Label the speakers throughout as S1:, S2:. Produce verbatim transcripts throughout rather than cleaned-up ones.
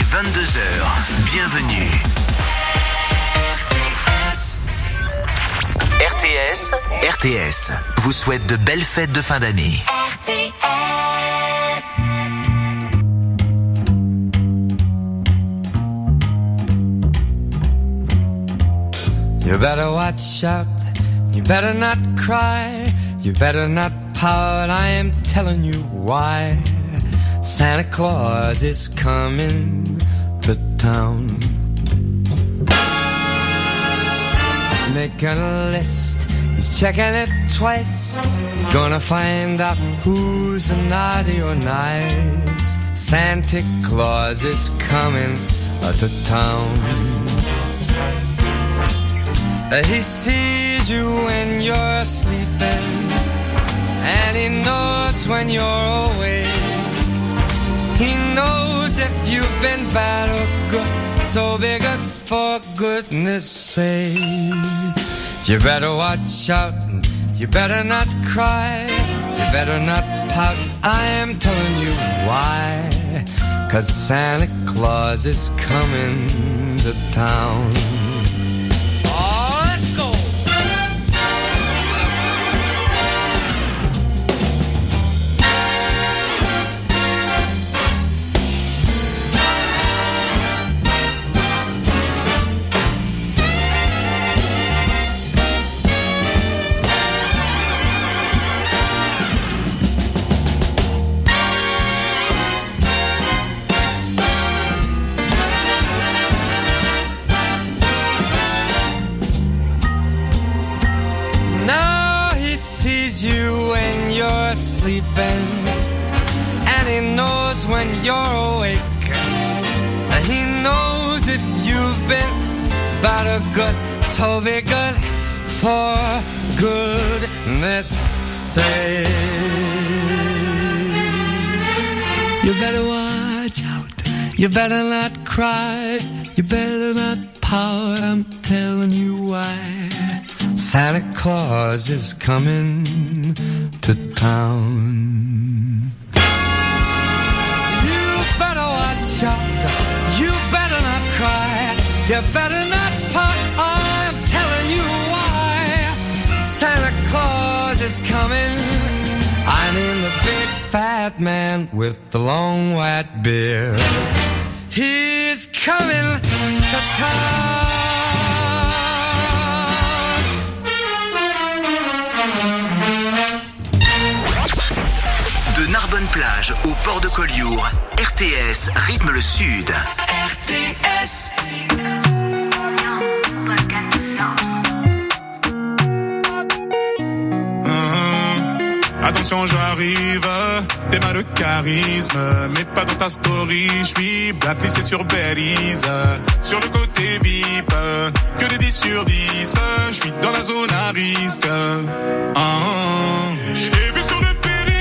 S1: vingt-deux heures. Bienvenue. R T S, R T S vous souhaite de belles fêtes de fin d'année.
S2: R T S.
S3: You better watch out, you better not cry, you better not pout, I am telling you why. Santa Claus is coming to town. He's making a list, he's checking it twice. He's gonna find out who's naughty or nice. Santa Claus is coming to town. He sees you when you're sleeping, and he knows when you're awake. He knows if you've been bad or good, so be good for goodness sake. You better watch out, you better not cry, you better not pout, I am telling you why. 'Cause Santa Claus is coming to town. Sleeping, and he knows when you're awake. He knows if you've been bad or good, so be good for goodness sake. You better watch out, you better not cry, you better not pout, I'm telling you why. Santa Claus is coming to town. You better watch out, you better not cry, you better not pout, I'm telling you why. Santa Claus is coming, I mean the big fat man with the long white beard. He's coming to town.
S1: De Narbonne-Plage au port de Collioure, R T S rythme le sud.
S2: R T S.
S4: Mmh. Attention, j'arrive, t'es mal de charisme, mais pas dans ta story, j'suis blacklissé sur Belize, sur le côté V I P, que des dix sur dix, j'suis dans la zone à risque. Mmh. J't'ai vu sur le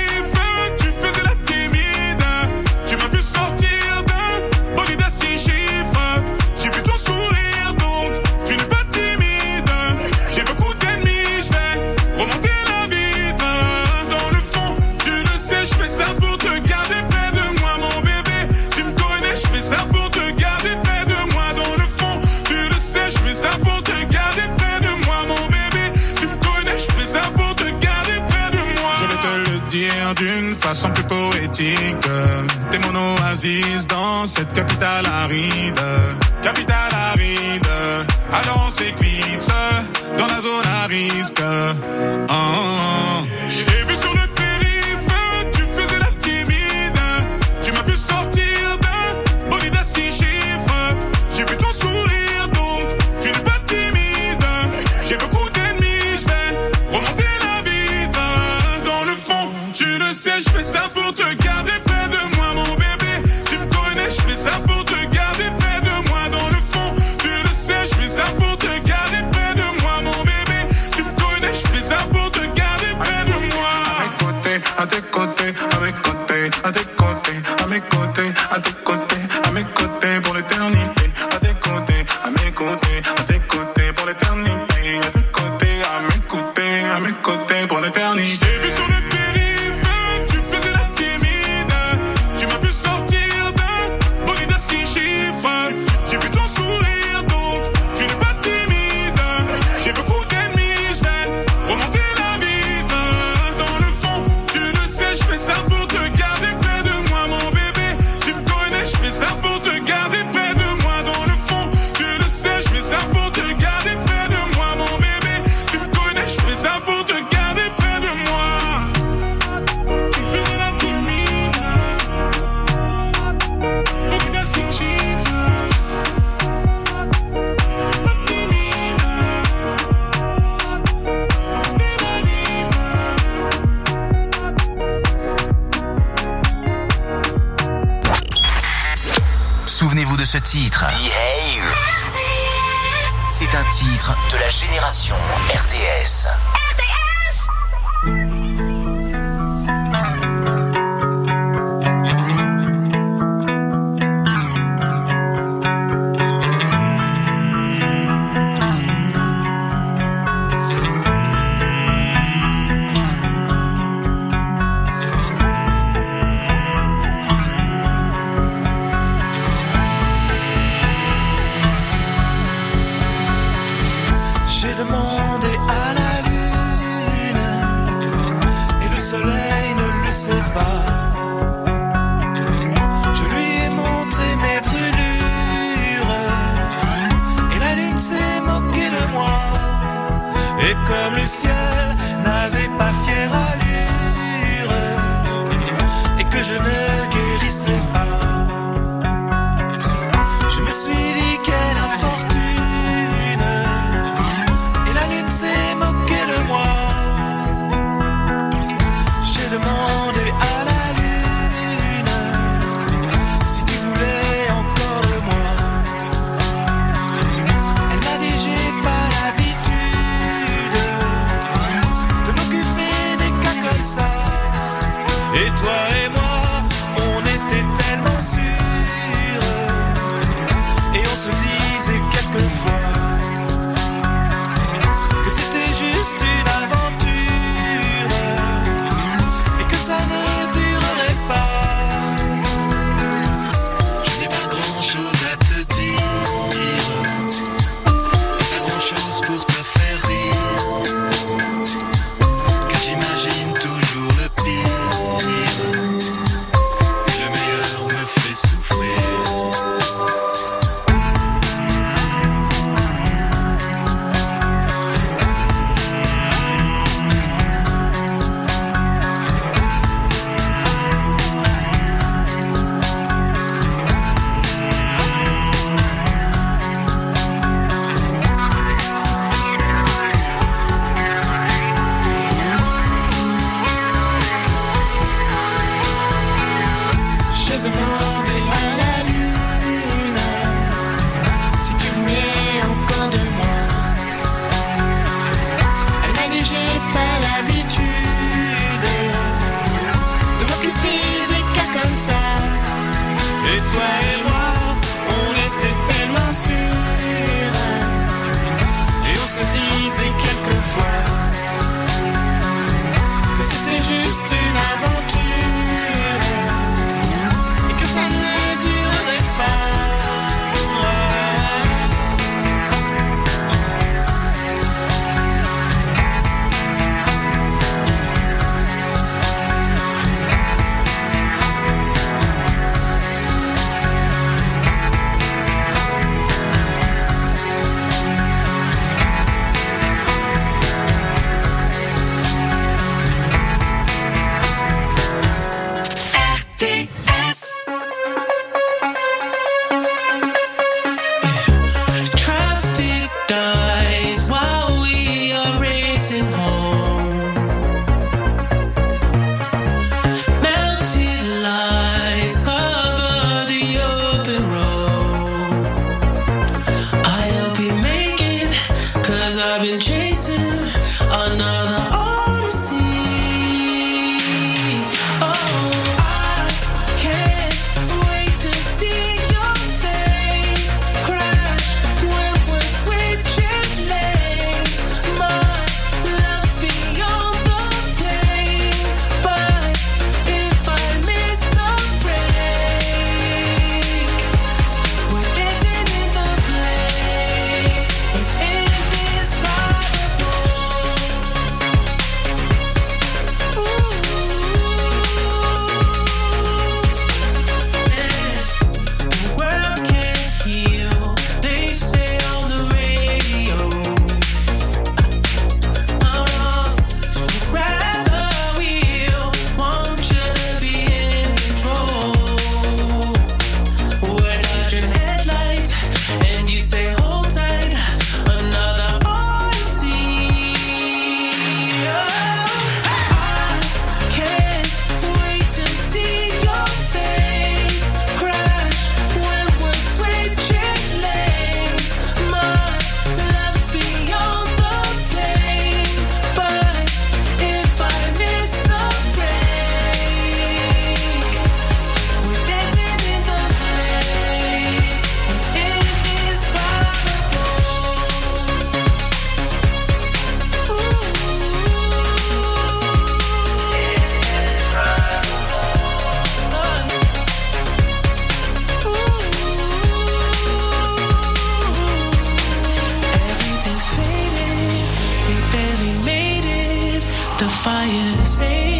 S4: d'une façon plus poétique. T'es mon oasis dans cette capitale aride. Capitale aride. Alors on s'éclipse dans la zone à risque. Oh, oh. Je t'ai vu sur le périph', tu faisais la timide. Tu m'as vu sortir d'un bolide à six chiffres. J'ai vu ton sourire donc tu n'es pas timide. J'ai beaucoup d'ennemis, je vais remonter la vitre. Dans le fond, tu le sais, je fais ça pour te garder près de moi, mon bébé. Tu me connais, je fais ça pour te garder près de moi. Dans le fond, tu le sais, je fais ça pour te garder près de moi, mon bébé. Tu me connais, je fais ça pour te garder près de moi.
S5: À tes côtés, à mes côtés, à tes côtés, à mes côtés, à tes côtés, à mes côtés pour l'éternité. À tes côtés, à mes côtés, à tes côtés pour l'éternité. À tes côtés, à mes côtés, à mes côtés pour l'éternité.
S4: Je t'ai vu sur le périph', tu faisais la timide. Tu m'as vu sortir d'un bolide à six chiffres.
S1: Souvenez-vous de ce titre. Behave. C'est un titre de la génération R T S.
S2: R T S.
S6: J'ai demandé à la lune et le soleil ne le sait pas. Je lui ai montré mes brûlures et la lune s'est moquée de moi. Et comme le ciel n'avait pas fière allure et que je ne guérissais pas, je me suis dit quelle infortune. S'est moqué de moi. J'ai demandé à la lune si tu voulais encore de moi. Elle m'a dit j'ai pas l'habitude de m'occuper des cas comme ça. Et toi et moi,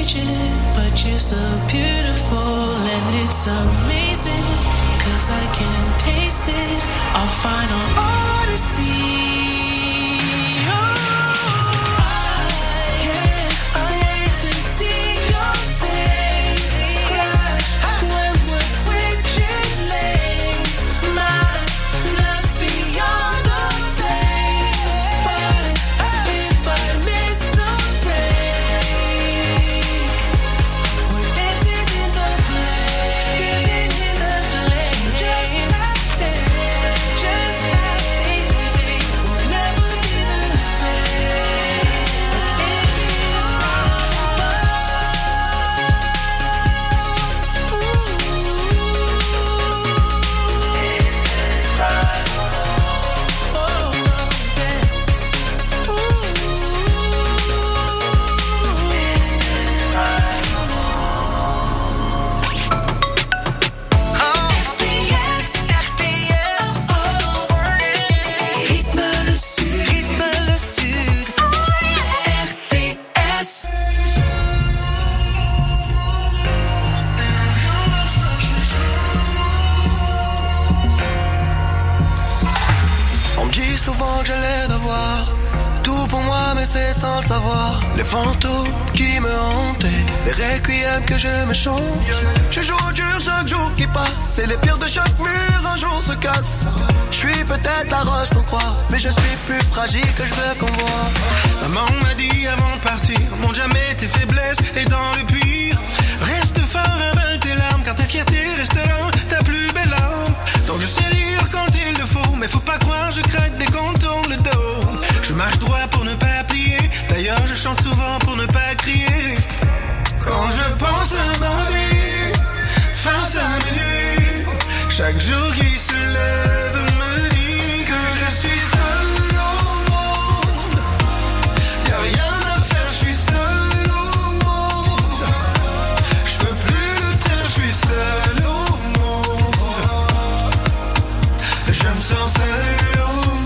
S6: changing, but you're still beautiful, and it's amazing, cause I can taste it, our final odyssey.
S7: C'est sans le savoir, les fantômes qui me hantaient, les requiems que je me chante. Je joue au dur chaque jour qui passe, et les pires de chaque mur un jour se cassent. Je suis peut-être la roche qu'on croit, mais je suis plus fragile que je veux qu'on voit.
S6: Maman m'a dit avant de partir, montre jamais tes faiblesses et dans le pire, reste fort, avale tes larmes, car ta fierté restera ta plus belle arme. Donc je sais rire quand il le faut, mais faut pas croire, je craque dès qu'on tourne le dos. Je marche droit pour ne pas plier, d'ailleurs je chante souvent pour ne pas crier. Quand je pense à ma vie, face à mes nuits, chaque jour qui se lève me dit que je suis seul au monde. Y'a rien à faire, je suis seul au monde. Je peux plus le taire, je suis seul au monde. Je me sens seul au monde.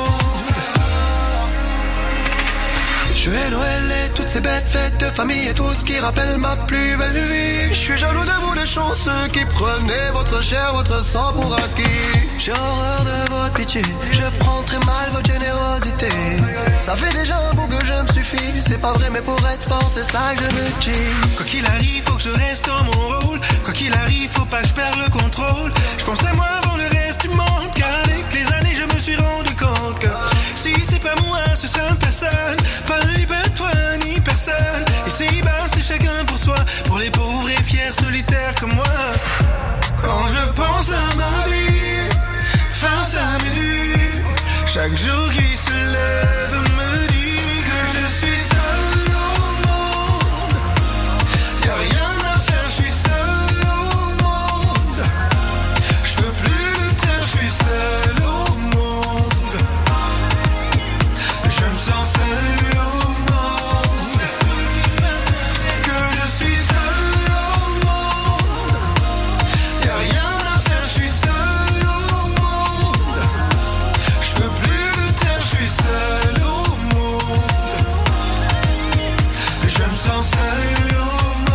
S6: Je vais Noël et toutes ces bêtes fêtes de famille et tout ce qui rappelle ma plus belle vie. Je suis jaloux de vous les chanceux qui prenez votre chair, votre sang pour acquis. J'ai horreur de votre pitié, je prends très mal votre générosité. Ça fait déjà un bout que je me suffis, c'est pas vrai mais pour être fort c'est ça que je me dis. Quoi qu'il arrive faut que je reste dans mon rôle, quoi qu'il arrive faut pas que je perde le contrôle. Je pense à moi avant le reste du monde, car avec les années je me suis rendu compte que si c'est pas moi ce sera personne, pas ni pas toi ni personne. Et c'est bas c'est chacun pour soi, pour les pauvres et fiers solitaires comme moi. Quand je pense à ma vie, face à mes nuits, chaque jour qui se lève me dit que je suis seul au monde. Y'a rien à faire, je suis seul au monde. Je peux plus le taire, je suis seul au monde. Je me sens seul au monde. Que je suis seul au monde. Y'a rien à faire, je suis seul au monde. Je peux plus le taire, je suis seul au monde. Je me sens seul au monde.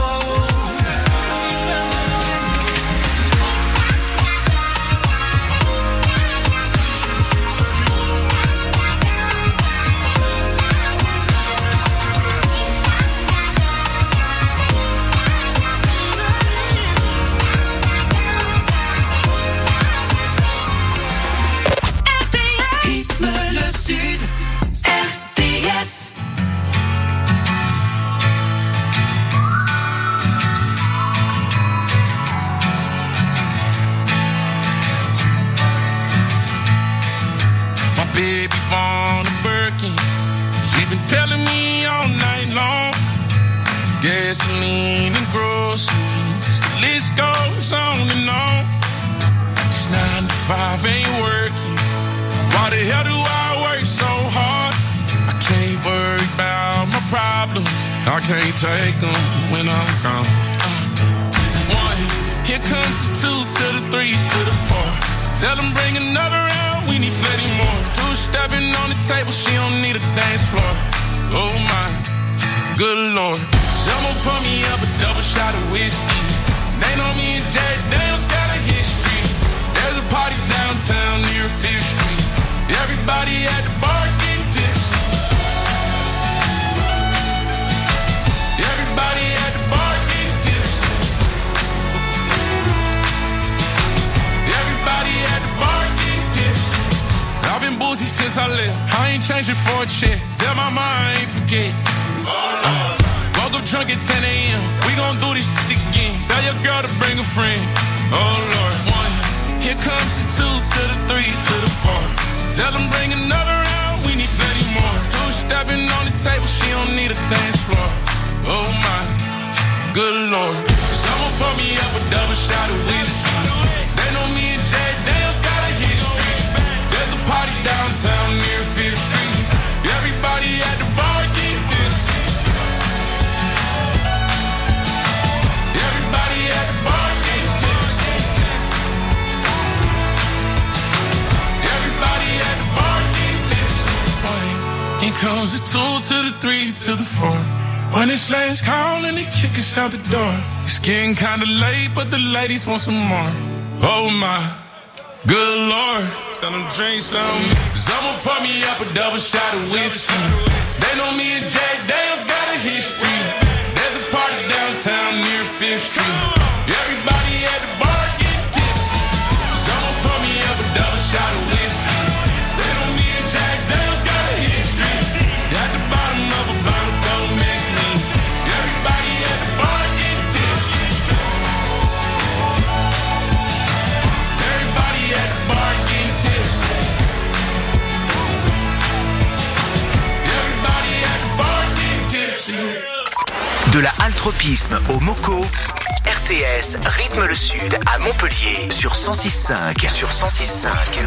S6: Rythme le Sud, R T S.
S8: My baby born a Birkin. She's been telling me all night long. Gasoline and groceries, the list goes on and on. This nine to five ain't working. Why the hell do I work so hard? I can't worry about my problems. I can't take them when I'm gone. Uh, one, here comes the two to the three to the four. Tell them bring another round, we need plenty more. Two stepping on the table, she don't need a dance floor. Oh my, good Lord. Someone pour me up a double shot of whiskey. They know me and Jay Daniels got a history. There's a party downtown near Fifth Street. Everybody at the bar getting tipsy. Everybody at the bar getting tipsy. Everybody at the bar getting tipsy. I've been boozy since I left. I ain't changing for a check. Tell my mom I ain't forget. Uh, woke up drunk at ten a.m. We gon' do this shit again. Tell your girl to bring a friend. Oh Lord, one. Here comes the two to the three to the four. Tell them bring another round. We need plenty more. Two stepping on the table. She don't need a dance floor. Oh my, good Lord. Someone pour me up a double shot of whiskey. They know me and Jay Daniels got a history. There's a party downtown near Fifth Street. Everybody at the bar getting tipsy. Everybody at the bar getting tipsy. Everybody at the bar getting tipsy. Here comes the two to the three to the four. When it's last call and they kick us out the door. It's getting kinda late, but the ladies want some more. Oh my, good Lord. Tell them drink some. Someone pour me up a double shot of whiskey. They know me and Jay Daniels got a history. There's a party downtown near Fifth Street. Everybody at the bar getting tipsy. Someone pour me up a double shot of whiskey. They know me and Jack Daniels got a history. At the bottom of a bottle, don't miss me. Everybody at the bar getting tipsy. Everybody at the bar getting tipsy. Everybody at the bar getting tipsy.
S1: De la haltropisme au moco, R T S rythme le sud à Montpellier sur cent six cinq. Sur cent six cinq.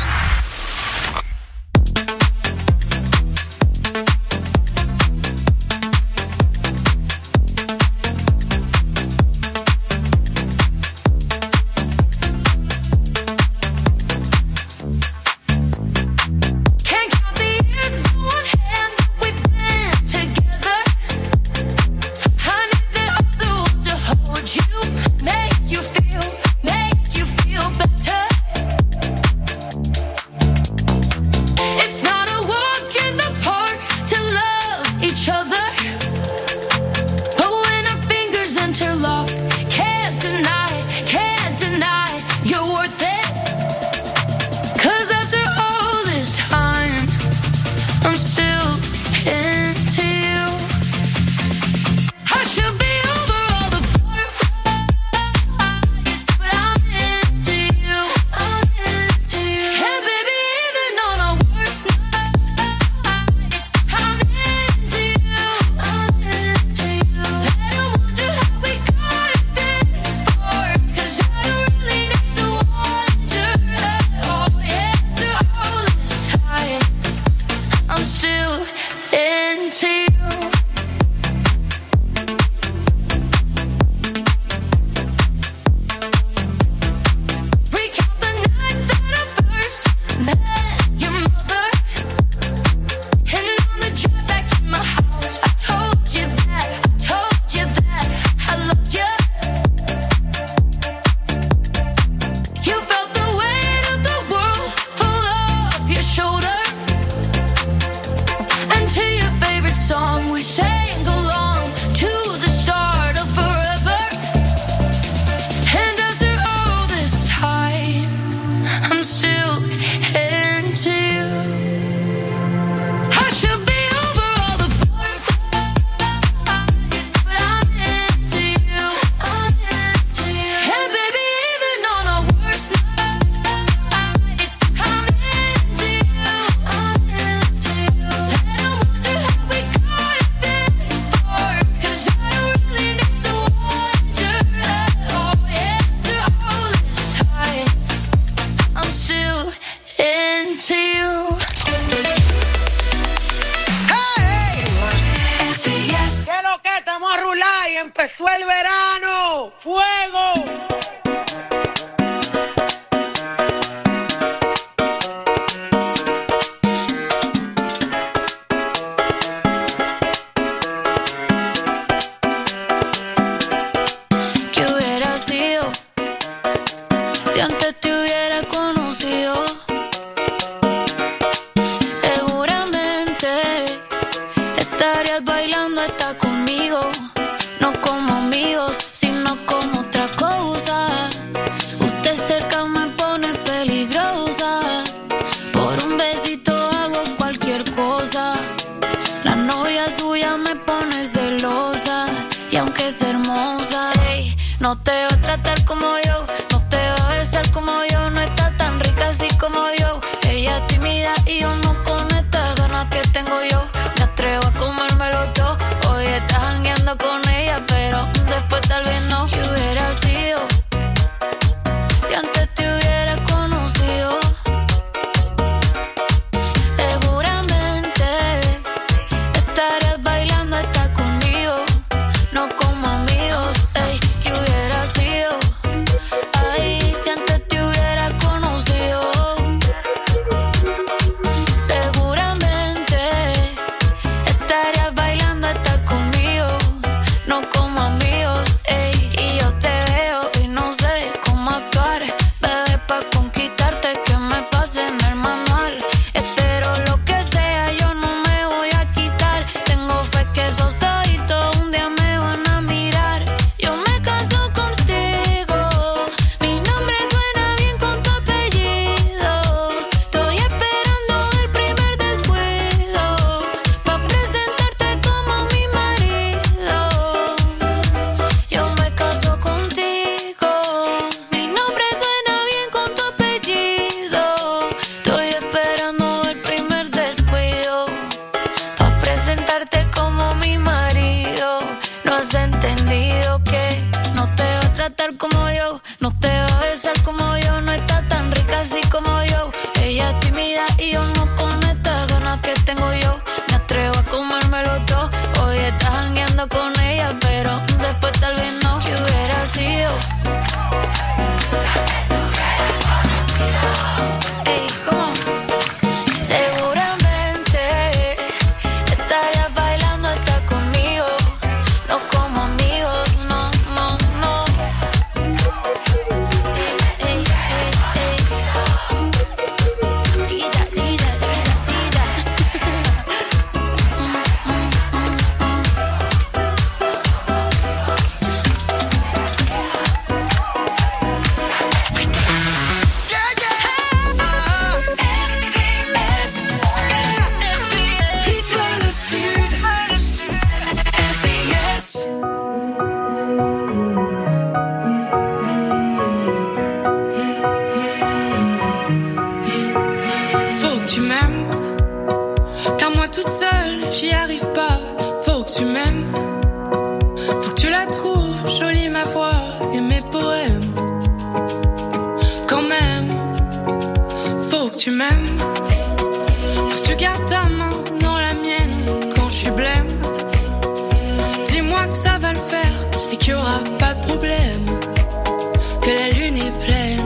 S9: empezó el verano. ¡Fuego!
S10: Si antes te hubiera conocido, seguramente estarías bailando hasta conmigo. No como amigos, sino como otra cosa. Usted cerca me pone peligrosa. Por un besito hago cualquier cosa. La novia suya me pone celosa. Y aunque es hermosa, ey, no te va a tratar como yo, no te va a besar como yo, no está tan rica así como yo. Ella es tímida y yo no con estas ganas que tengo yo. Me atrevo a comérmelo todo. Hoy estás jangueando con ella, pero después tal vez no. ¿Qué hubiera sido si antes te hubiera conocido? Seguramente estarías bailando hasta conmigo. No como amigos, ey, ¿qué hubiera sido? Ay, si antes te hubiera conocido. Seguramente estarías bailando hasta conmigo. No como amigos, ey, y yo te veo y no sé cómo actuar. Bebé, pa' conquistarte que me pase en el manual. Espero lo que sea, yo no me voy a quitar. Tengo fe que esos ojitos un día me van a mirar. Yo me caso contigo, mi nombre suena bien con tu apellido. Estoy esperando el primer descuido pa' presentarte como mi marido. Yo me caso contigo, mi nombre suena bien con tu apellido. Estoy esperando el primer descuido pa' presentarte como mi marido. No has entendido que no te va a tratar como yo, no te va a besar como yo, no está tan rica así como yo. Ella es tímida y yo no con estas ganas que tengo yo. Me atrevo a comérmelo todo. Hoy estás jangueando con ella, pero después tal vez no. ¿Qué hubiera sido? Ey, ¿cómo? Seguramente estarías bailando hasta conmigo. No como amigos, no, no, no. Ey, ey, ey, ey. Chiquilla, chiquilla, chiquilla, chiquilla.
S11: Faut que tu m'aimes, car moi toute seule j'y arrive pas. Faut que tu m'aimes, faut que tu la trouves jolie ma voix et mes poèmes. Quand même, faut que tu m'aimes, faut que tu gardes ta main dans la mienne quand je suis blême. Dis-moi que ça va le faire et qu'il y aura pas de problème, que la lune est pleine.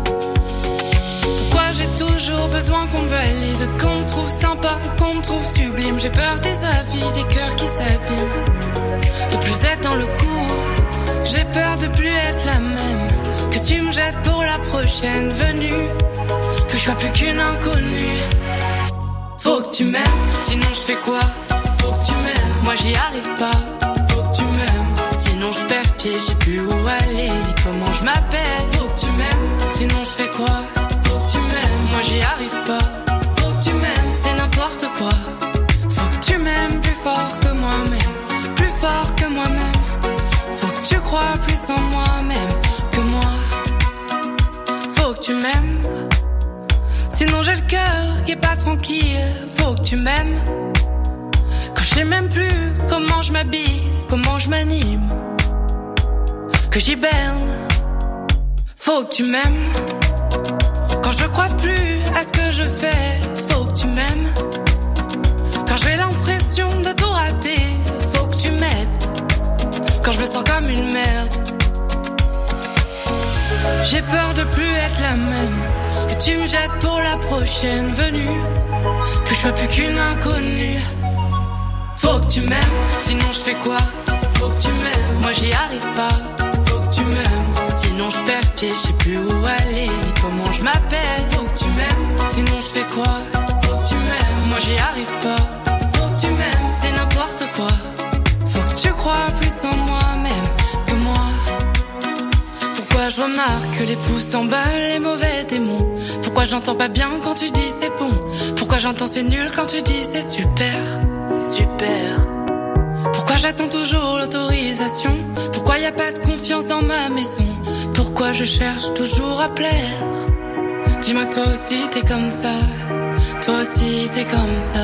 S11: Pourquoi j'ai toujours besoin qu'on me valide, qu'on me trouve sympa, qu'on me trouve sublime. J'ai peur des avis, des cœurs qui s'abîment, de plus être dans le coup. J'ai peur de plus être la même, que tu me jettes pour la prochaine venue, que je sois plus qu'une inconnue. Faut que tu m'aimes, sinon je fais quoi? Faut que tu m'aimes, moi j'y arrive pas. Faut que tu m'aimes, sinon je perds pied, j'ai plus où aller, ni comment je m'appelle. Faut que tu m'aimes, sinon je fais quoi? Faut que tu m'aimes, moi j'y arrive pas. Faut que tu m'aimes, c'est n'importe quoi. Faut que tu m'aimes plus fort que moi-même, plus fort que moi-même. Faut que tu crois plus en moi-même que moi. Faut que tu m'aimes, sinon j'ai le cœur qui est pas tranquille. Faut que tu m'aimes, quand je sais même plus comment je m'habille, comment je m'anime, que j'hiberne. Faut que tu m'aimes, quand je crois plus à ce que je fais. Faut que tu m'aimes, quand j'ai l'impression de tout rater. Faut que tu m'aides, quand je me sens comme une merde. J'ai peur de plus être la même, que tu me jettes pour la prochaine venue, que je sois plus qu'une inconnue. Faut que tu m'aimes, sinon je fais quoi? Faut que tu m'aimes, moi j'y arrive pas. Faut que tu m'aimes, sinon je perds pied, je sais plus où aller. je remarque que les pouces s'emballent, les mauvais démons? Pourquoi j'entends pas bien quand tu dis c'est bon? Pourquoi j'entends c'est nul quand tu dis c'est super? C'est super. Pourquoi j'attends toujours l'autorisation? Pourquoi y a pas de confiance dans ma maison? Pourquoi je cherche toujours à plaire? Dis-moi que toi aussi t'es comme ça. Toi aussi t'es comme ça.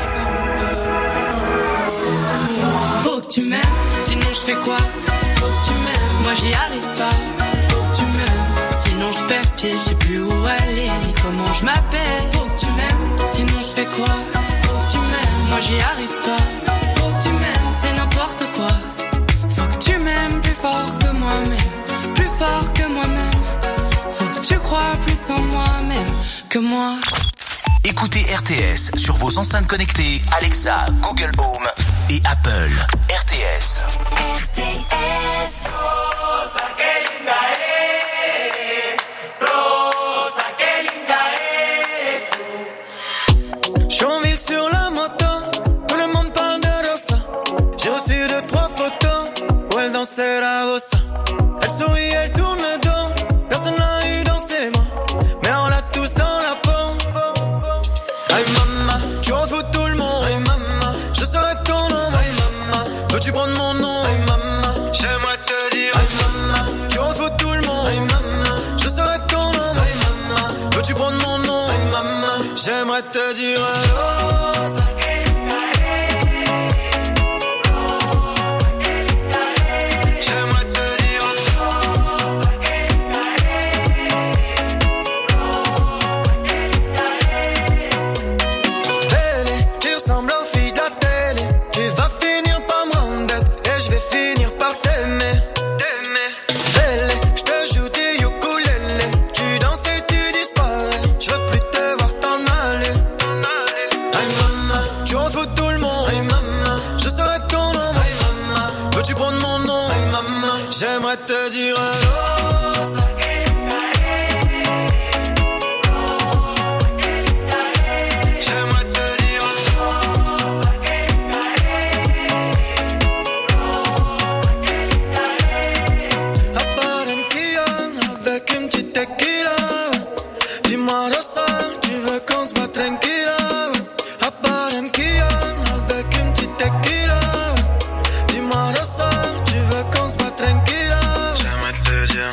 S11: Faut que tu m'aimes, sinon je fais quoi? Faut que tu m'aimes, moi j'y arrive pas. Faut que tu m'aimes, sinon je perds pied, je sais plus où aller ni comment je m'appelle. Faut que tu m'aimes, sinon je fais quoi? Faut que tu m'aimes, moi j'y arrive pas. Faut que tu m'aimes, c'est n'importe quoi. Faut que tu m'aimes plus fort que moi-même, plus fort que moi-même. Faut que tu crois plus en moi-même que moi.
S1: Écoutez R T S sur vos enceintes connectées Alexa, Google Home et Apple. R T S.
S2: R T S.
S12: Rosa, qué linda eres. Rosa, qué linda eres tú.
S7: Je suis en ville sur la moto, tout le monde parle de Rosa. J'ai reçu deux, trois photos où elle dansait la bossa. Elle sourit, elle tourne le dos, personne n'a eu dans ses mains, mais on l'a tous dans la peau. Aïe maman, tu en fous tout le monde. Aïe maman, je serai ton nom. Aïe maman, veux-tu prendre mon nom? Aïe maman, j'aimerais te dire. Aïe maman, tu en fous tout le monde. Aïe maman, je serai ton nom. Aïe maman, veux-tu prendre mon nom? Aïe maman, j'aimerais te dire. Rosa. J'aimerais te dire Rosa. J'aimerais te dire Rosa. À Barranquilla, avec une petite tequila. Dis-moi Rosa, tu veux qu'on se voit tranquilla. À Barranquilla, avec une petite tequila. Dis-moi Rosa, tu veux qu'on se voit tranquilla. J'aimerais te dire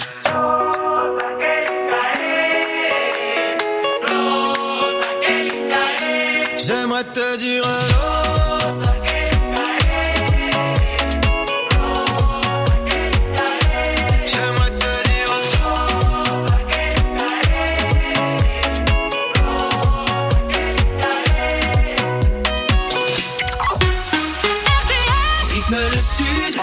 S7: Rosa, qué linda eres. J'aimerais te dire Rosa. J'aimerais te dire Rosa, qué linda eres.
S2: Rythme le Sud.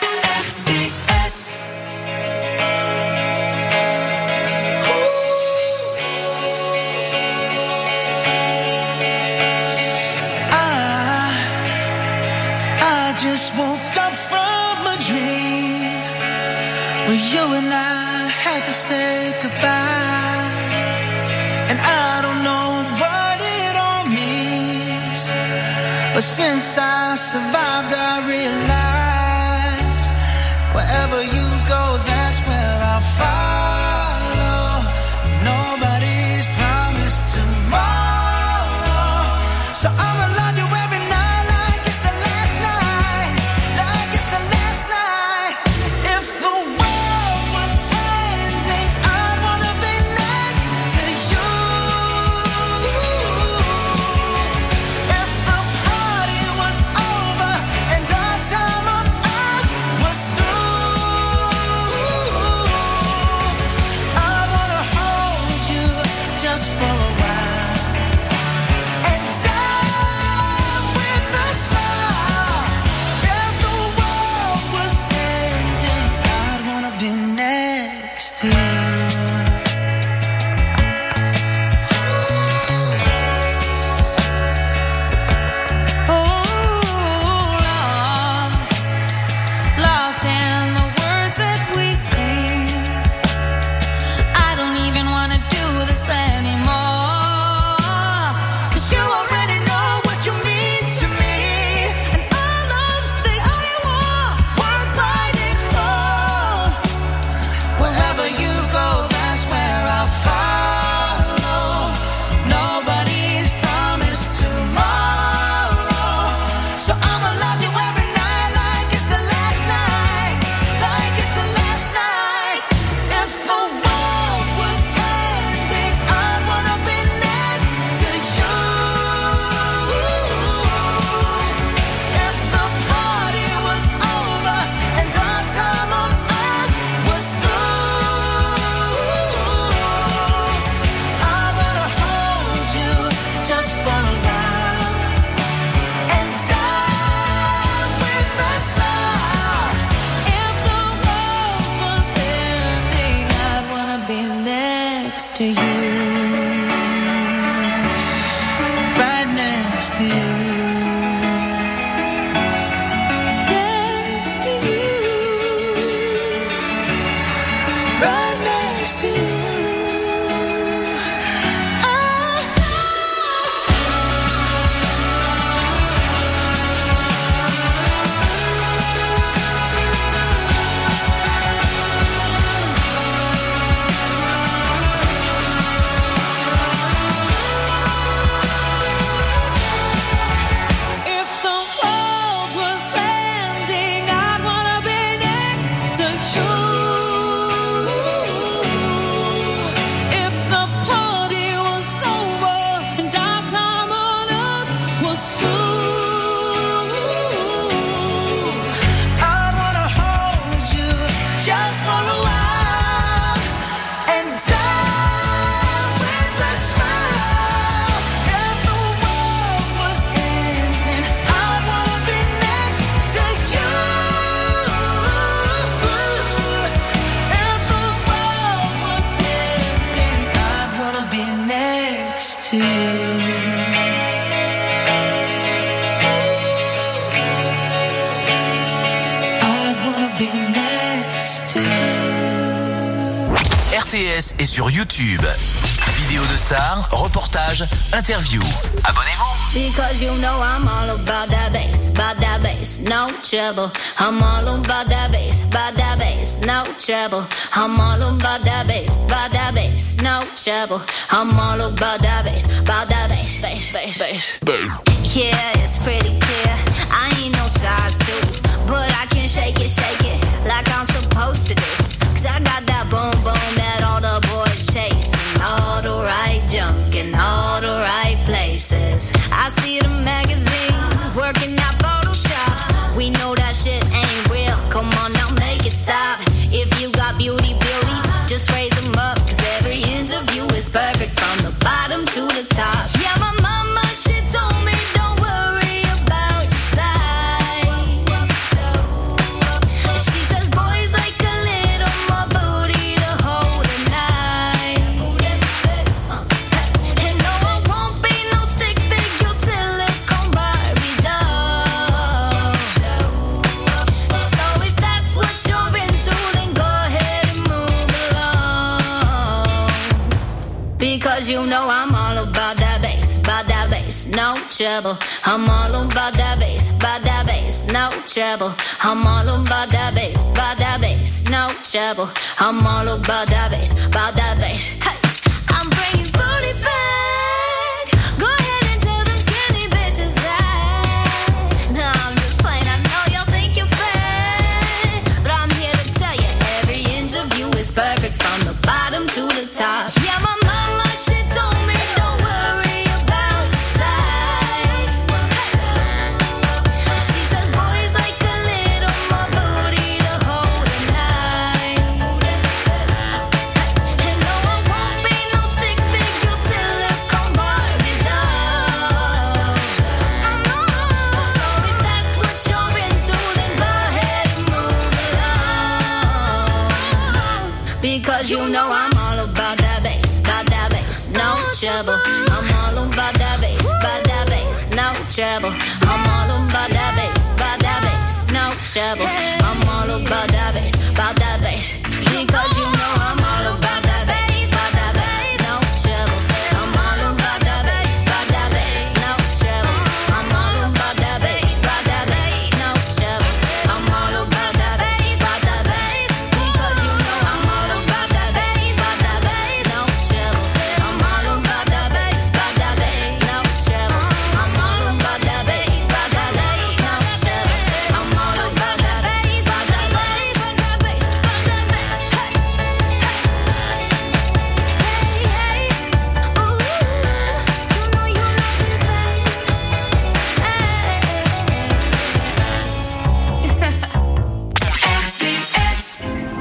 S13: Just woke up from a dream where you and I had to say goodbye, and I don't know what it all means, but since I survived I realized wherever you go, that's where I'll follow. Nobody's promised tomorrow, so I'ma love you every night. Wherever you next to you, right next to you.
S1: R T S est sur YouTube. Vidéos de stars, reportages, interviews. Abonnez-vous.
S10: Because you know I'm all about that bass, about that bass, no trouble. I'm all about that bass, about that bass, no trouble. I'm all about that bass, about that bass, no trouble. I'm all about that bass, about that bass, bass, bass, bass. Yeah, it's pretty clear. I ain't no size two, but I can shake it, shake it like I'm supposed to do. Cause I got that boom boom that all the boys chase, and all the right junk in all the right places. I see the magazines working out Photoshop. We know that shit ain't real. Come on now, make it stop. If you got beauty, beauty, just raise them up. Cause every inch of you is perfect from the bottom to the top. Yeah, my mama, she told me don't worry about your size. She says boys like a little more booty to hold at night. And no, I won't be no stick figure silicone Barbie doll. So if that's what you're into, then go ahead and move along. Because you know I'm all about that bass, about that bass, no trouble. I'm all about that bass, about that bass, no trouble. I'm all about that bass, about that bass, no trouble. I'm all about that bass, about that bass. Hey, I'm bringing booty back. Go ahead and tell them skinny bitches that. No, I'm just playing. I know y'all think you're fat, but I'm here to tell you every inch of you is perfect from the bottom to the top. Yeah, my mama, she told me don't worry about your size. She says boys like a little more booty to hold at night. And no, I won't be no stick figure silicone Barbie doll. So if that's what you're into, then go ahead and move along. Because you know I'm all about that bass, about that bass, no trouble. I'm all about that bass, about that bass, no trouble. I'm all about that bass, about that bass, no trouble. I'm all about that bass, about that bass. Because you know I'm all about that bass, about that bass, no trouble. I'm all about that bass, about that bass, no trouble. I'm all about that bass, about that bass, no trouble. I'm all about that bass, about that bass. Because you know I'm all about that bass, about that bass, no trouble. I'm all about that bass, about that bass, no trouble. I'm all about that bass, about that bass, no trouble. I'm all about that bass, about that bass, about that bass, about that bass. Hey, hey, hey, ooh, you know you love this bass.
S2: R T S.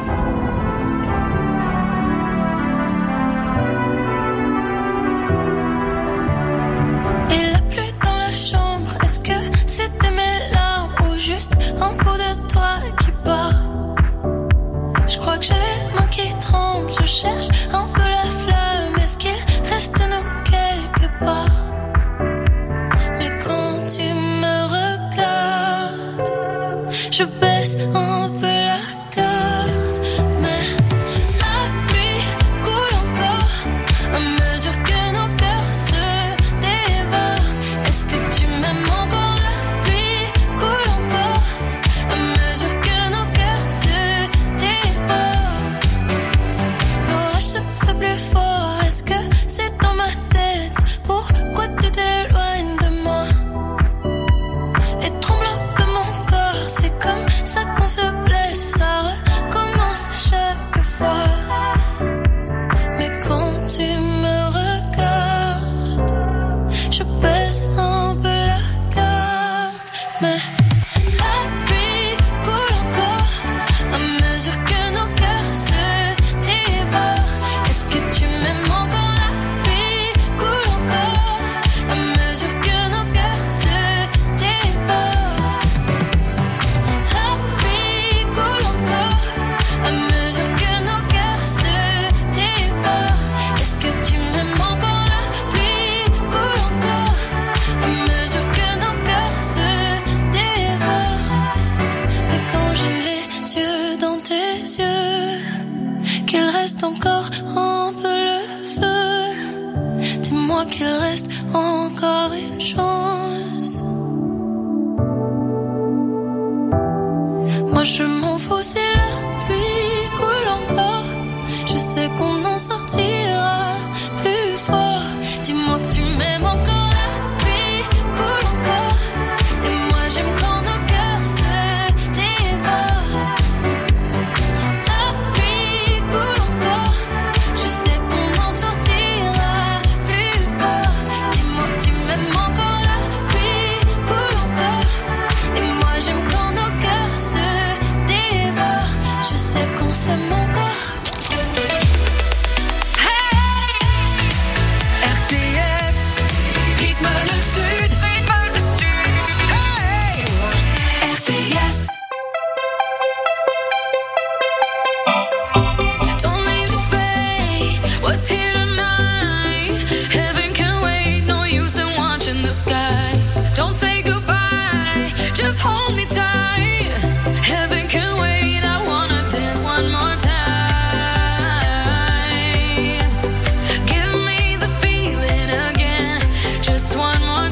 S11: Il a plu dans la chambre. Est-ce que c'était mes larmes ou juste un bout de toi qui part? Je crois que j'ai mon qui tremble. Je cherche un peu la flamme.
S10: plus fort. Est-ce que c'est dans ma tête? Pourquoi tu t'éloignes de moi? Et tremble un peu mon corps. C'est comme ça qu'on se blesse. Ça recommence chaque fois. Mais quand tu me regardes, je baisse un peu la garde. Mais la pluie coule encore à mesure que nos cœurs se dévorent. Est-ce que tu m'aimes encore? La pluie coule encore à mesure que nos cœurs se dévorent. La pluie coule encore à mesure que nos cœurs se dévorent. Est-ce que tu m'aimes encore? La pluie coule encore à mesure que nos cœurs se dévorent. Mais quand j'ai les yeux dans tes yeux, qu'il reste encore un peu le feu, dis-moi qu'il reste encore une chance. Moi je m'en fous si la pluie coule encore. Je sais qu'on en sortira plus fort. Dis-moi que tu m'aimes encore. La pluie coule encore. Et moi j'aime quand nos cœurs se dévorent. La pluie coule encore. Je sais qu'on en sortira plus fort. Dis-moi que tu m'aimes encore. La pluie coule encore. Et moi j'aime quand nos cœurs se dévorent. Je sais qu'on s'aime encore.
S7: R T S,
S2: Rythme le sud. Rythme le sud.
S7: hey!
S2: R T S.
S10: Don't leave to fade what's here tonight. Heaven can wait, no use in watching the sky. Don't say goodbye, just hold me tight. Heaven can wait, I wanna dance one more time. Give me the feeling again, just one more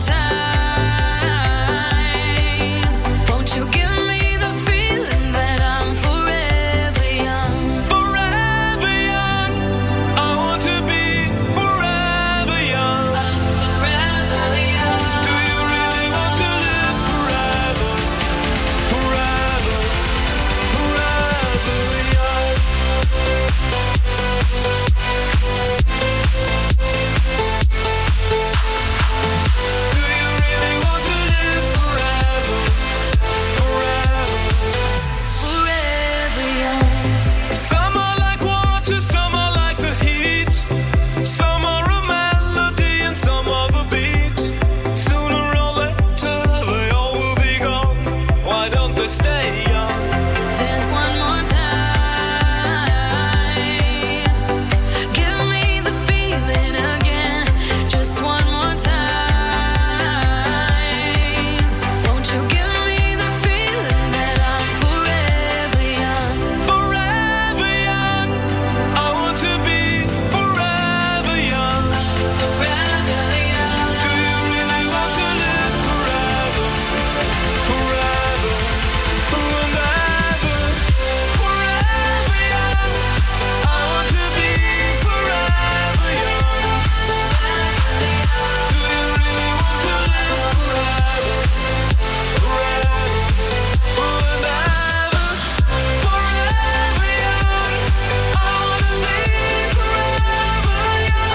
S10: time. Won't you give me the feeling that I'm forever young?
S6: Forever young. I want to be forever young.
S10: Forever young.
S6: Do you really want to live forever? Forever, forever young. Do you really want to live forever? Forever.
S10: Forever young.
S6: Some are like water, some are like the heat. Some are a melody and some are the beat. Sooner or later they all will be gone. Why don't they stay young?
S10: Dance one more time. Give me the feeling again, just one more time. Won't you give me the feeling that I'm forever young?
S6: Forever young. I want to be forever young.
S10: Forever young.
S6: Do you really want to live forever? Forever, and ever. Forever young. I want to be forever young. Do you really want to live forever? Forever, and ever. Forever young. I want to be forever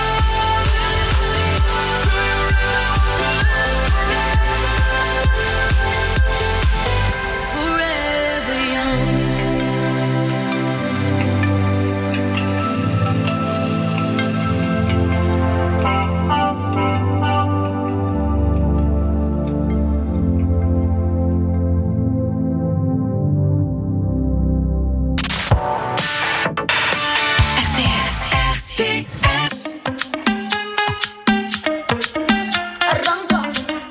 S6: young. Do you really want to live
S10: Forever young.
S2: Arranca.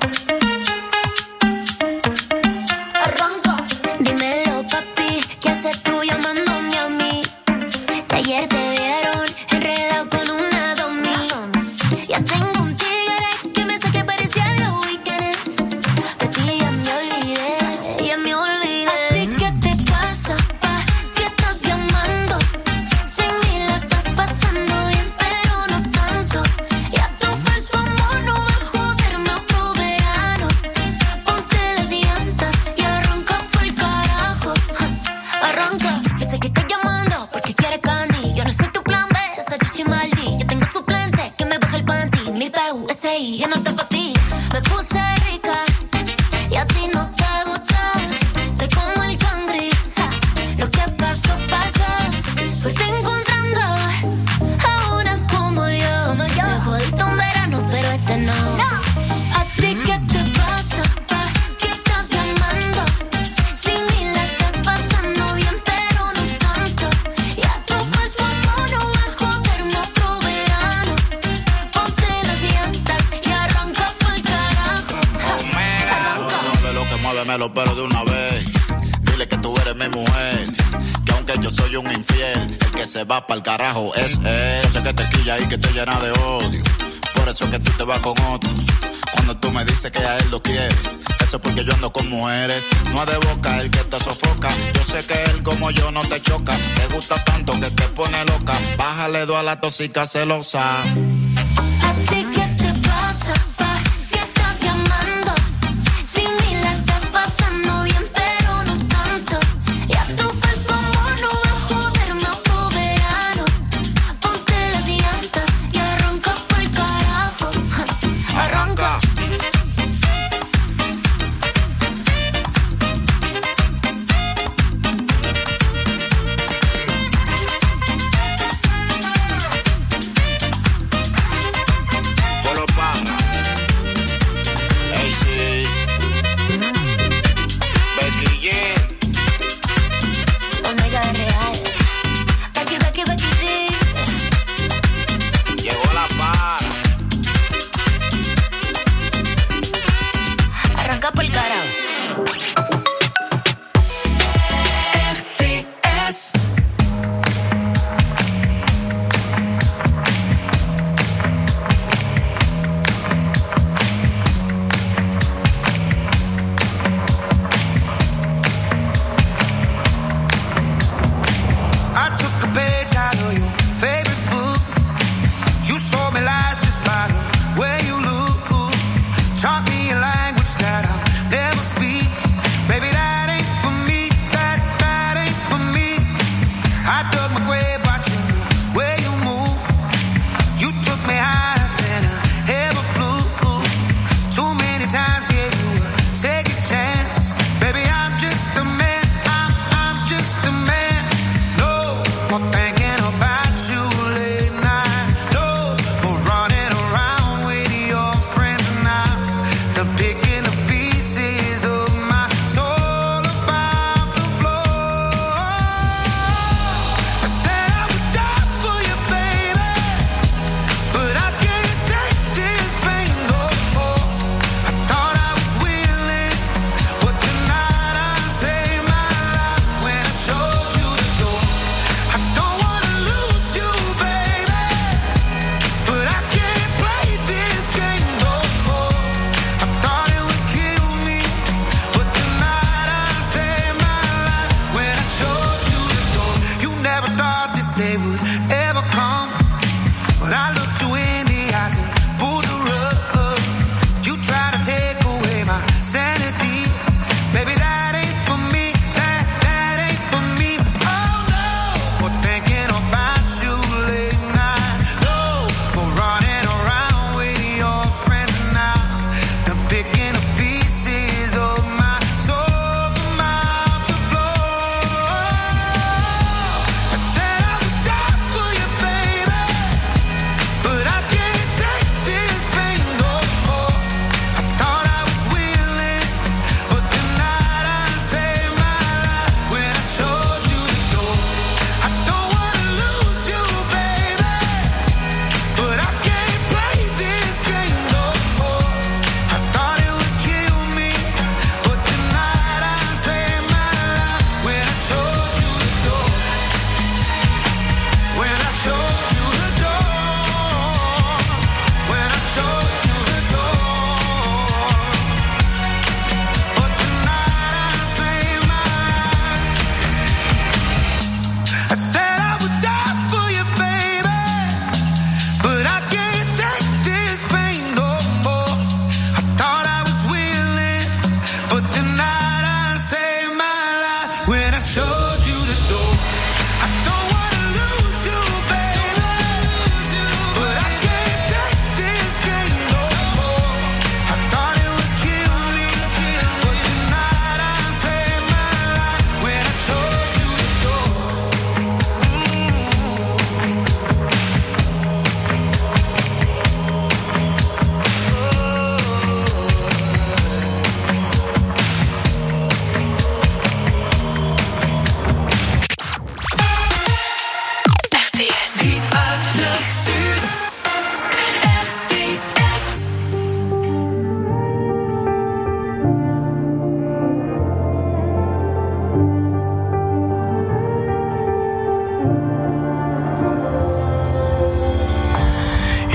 S2: Arranca.
S10: Dímelo, papi, ¿qué haces tú llamándome a mí? Si ayer te vieron enredado con una domi. Ya tengo un tigre que me saque parecía en los weekends. De ti ya me olvidé, ya me olvidé. ¿A ti qué te pasa, pa? ¿Qué estás llamando? Sin mí la estás pasando bien,
S14: Dámelo pero de una vez. Dile que tú eres mi mujer, que aunque yo soy un infiel, el que se va pa'l carajo es él. Yo sé que te quilla y que te llena de odio, por eso es que tú te vas con otro. Cuando tú me dices que a él lo quieres, eso es porque yo ando con mujeres. No es de boca el que te sofoca, yo sé que él como yo no te choca. Te gusta tanto que te pone loca, bájale dos a la tóxica celosa.
S10: ¿A ti qué te pasa, pa? ¿Qué estás llamando? Si ni la estás pasando bien, pero no tanto. Ya tu falso amor no va a joderme otro verano. Ponte las llantas y arranca pa'l carajo. Arranca.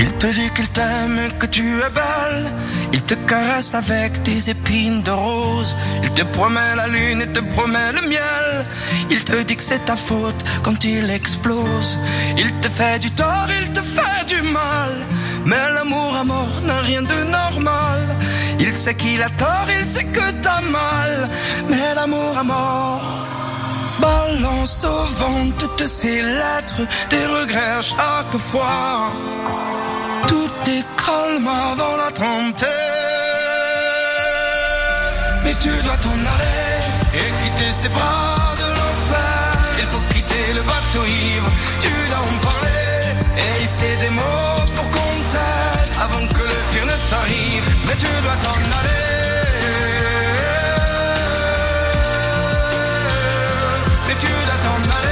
S3: Il te dit qu'il t'aime et que tu es belle. Il te caresse avec des épines de rose. Il te promet la lune et te promet le miel. Il te dit que c'est ta faute quand il explose. Il te fait du tort, il te fait du mal. Mais l'amour à mort n'a rien de normal. Il sait qu'il a tort, il sait que t'as mal. Mais l'amour à mort balance au vent toutes ces lettres, des regrets à chaque fois. Tout est calme avant la tempête. Mais tu dois t'en aller et quitter ces bras de l'enfer. Il faut quitter le bateau ivre, tu dois en parler et hisser des mots pour qu'on t'aide avant que le pire ne t'arrive. Mais tu dois t'en aller. Mais tu dois t'en aller.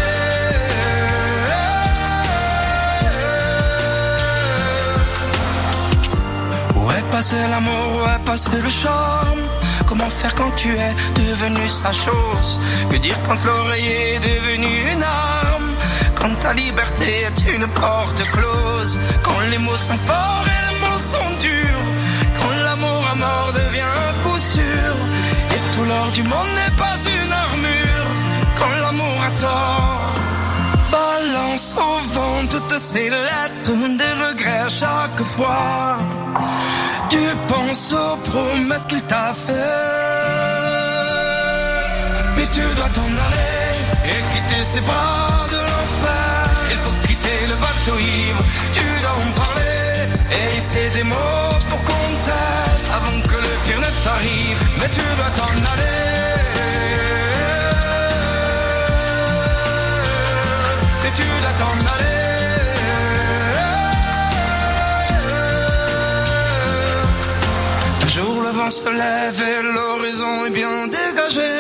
S3: Où est passé l'amour, où est passé le charme? Comment faire quand tu es devenu sa chose? Que dire quand l'oreiller est devenu une arme? Quand ta liberté est une porte close? Quand les mots sont forts et les mots sont durs? Quand l'amour à mort devient un coup sûr? Et tout l'or du monde n'est pas une armure? Quand l'amour a tort, balance au vent toutes ces lettres, des regrets à chaque fois. Tu penses aux promesses qu'il t'a fait. Mais tu dois t'en aller et quitter ces bras de l'enfer. Il faut quitter le bateau ivre, tu dois en parler et hisser des mots pour qu'on t'aide avant que le pire ne t'arrive. Mais tu dois t'en aller. Mais tu dois t'en aller. Un jour le vent se lève et l'horizon est bien dégagé.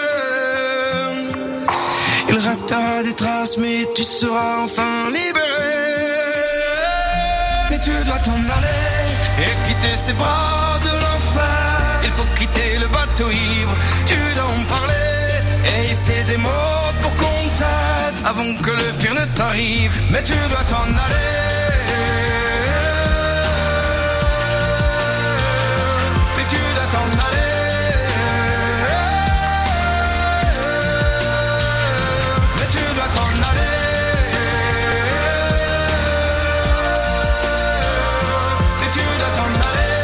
S3: Il restera des traces mais tu seras enfin libéré. Mais tu dois t'en aller et quitter ces bras de l'enfer. Il faut quitter le bateau ivre, tu dois en parler et hisser des mots pour qu'on t'aide avant que le pire ne t'arrive. Mais tu dois t'en aller. Mais tu dois t'en aller. Mais tu dois t'en aller. Mais tu dois t'en aller.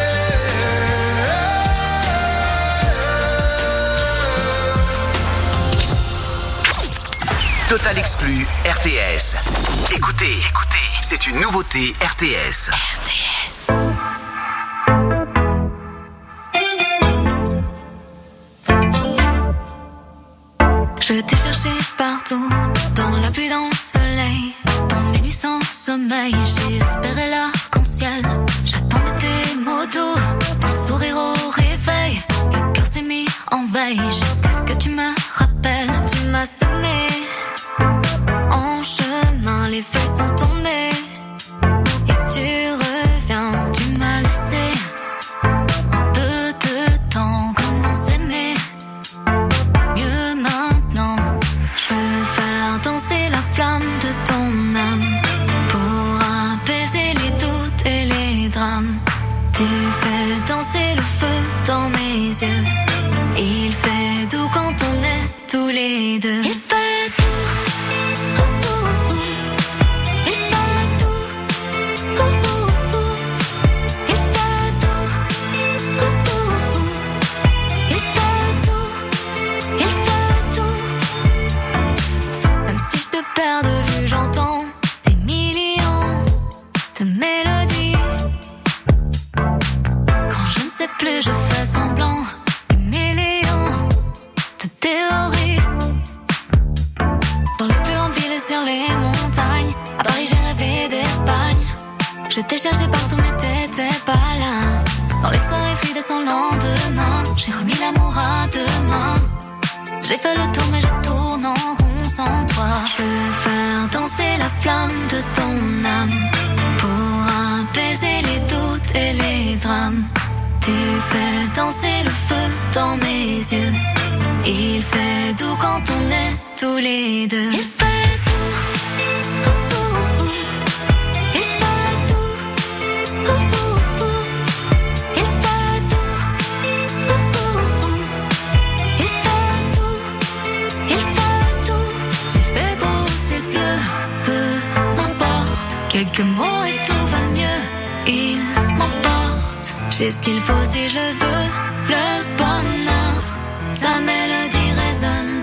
S1: Total exclu R T S. Écoutez, écoutez, c'est une nouveauté R T S. R T S.
S10: Je t'ai cherché partout, dans la pluie, dans le soleil, dans mes nuits sans sommeil. J'ai espéré l'arc-en-ciel, j'attendais tes mots doux, ton sourire au réveil. Le cœur s'est mis en veille jusqu'à ce que tu me rappelles. Tu m'as semé en chemin, les feuilles sont tombées et tu reviens. Tu m'as laissé un peu de temps, comment s'aimer mieux maintenant. Je veux faire danser la flamme de ton âme pour apaiser les doutes et les drames. Tu fais danser le feu dans mes yeux. Il fait doux quand on est tous les deux. Il fait doux. Perds de vue, j'entends des millions de mélodies. Quand je ne sais plus, je fais semblant des millions de théories. Dans les plus grandes villes et sur les montagnes, à Paris j'ai rêvé d'Espagne. Je t'ai cherché partout mais t'étais pas là. Dans les soirées vides sans lendemain, j'ai remis l'amour à demain. J'ai fait le tour mais je tourne en rond sans toi. Je veux faire danser la flamme de ton âme pour apaiser les doutes et les drames. Tu fais danser le feu dans mes yeux. Il fait doux quand on est tous les deux. Il fait doux. Il fait doux. Quelques mots et tout va mieux. Il m'emporte. J'ai ce qu'il faut si je le veux. Le bonheur, sa mélodie résonne